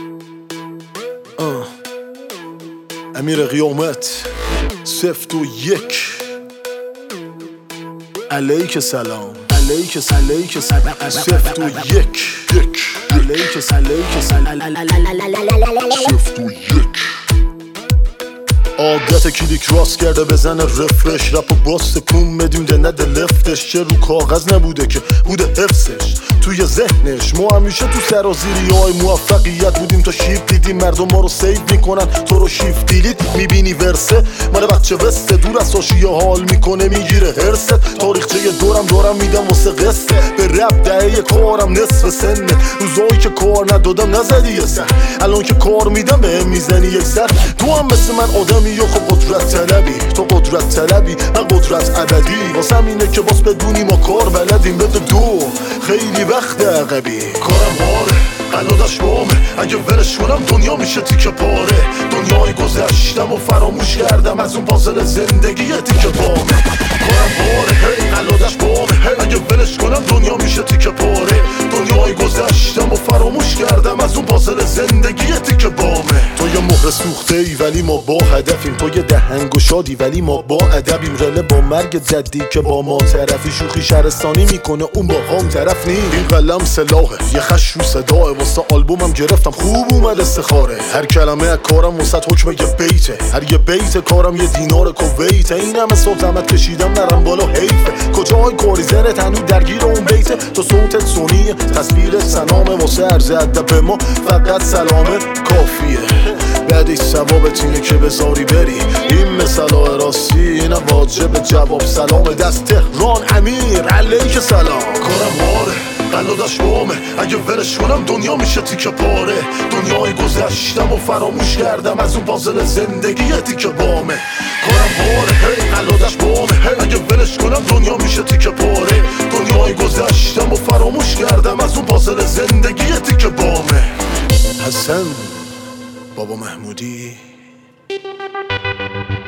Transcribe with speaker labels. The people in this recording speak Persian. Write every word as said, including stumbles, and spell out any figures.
Speaker 1: آه. امیر قیامت سفت و یک علیک سلام علیک علیک سلام سفت و یک یک علیک علیک سلام سفت و یک عادت کلیک راست کرده بزنه رفرش رپ و باز تکون بدیم ده نده لفتش چه رو کاغذ نبوده که بوده حفظش توی ذهنش. ما همیشه تو سرازیری های موفقیت بودیم تا شیف دیدیم مردم ما رو سیو میکنن تو رو شیف دیلیت میبینی ورسه مال بچه وسته دور از ساشیه حال میکنه میگیره هرست تاریخچه دورم دورم میدم واسه قصه به رپ دهه کارم نصف سنه روزایی که کار ندادم نزدی یه سر الان که کار میدم به هم میزنی یک سر تو هم مثل من آدمی یا خب قدرت طلبی تو قدرت طلبی من قدرت ابدی واسه اینه که باز بدونی ما کار بلدیم بده دو خیلی وقت عقبی کارم هاره قلادش بامه اگه ولش کنم دنیا میشه تیکه پاره دنیای گذشتم و فراموش کردم از اون پازل زندگی تیکه بامه کارم هاره هی قلادش بامه اگه ولش کنم دنیا میشه تیکه پاره دنیای گذشتم و فراموش کردم از اون پازل زندگی تیکه بامه تو یه مهر سوخته ای ولی ما با هدفیم تو یه دهنگ و شادی ولی ما با ادبیم رله با مرگ جدی که با ما طرفی شوخی شهرستانی میکنه اون با هم طرف نی این قلم سلاحه یه خش رو صداه واسه آلبومم گرفتم خوب اومد استخاره هر کلمه از کارم واسه حکم یه بیته هر یه بیت کارم یه دینار کویته این همه صبح زحمت کشیدم نرم بالا حیفه کجای کاری زنت هنو درگیر اون بیته تو صوتت سونیه تصویر سلامه واسه عرض ادب به ما فقط سلامه کافیه بعدش ثوابت اینه که بذاری بری این مثلا راستی این واجب جواب سلام دست تهران امیر علیک سلام کارم هاره قلادش بامه اگه ولش کنم دنیا میشه تیکه پاره دنیای گذشتم و فراموش کردم از اون پازل زندگی تیکه بامه کارم هاره هی قلادش بامه اگه ولش کنم دنیا میشه تیکه پاره دنیای گذشتم و فراموش کردم از اون پازل زندگی تیکه بامه حسن بابا محمودی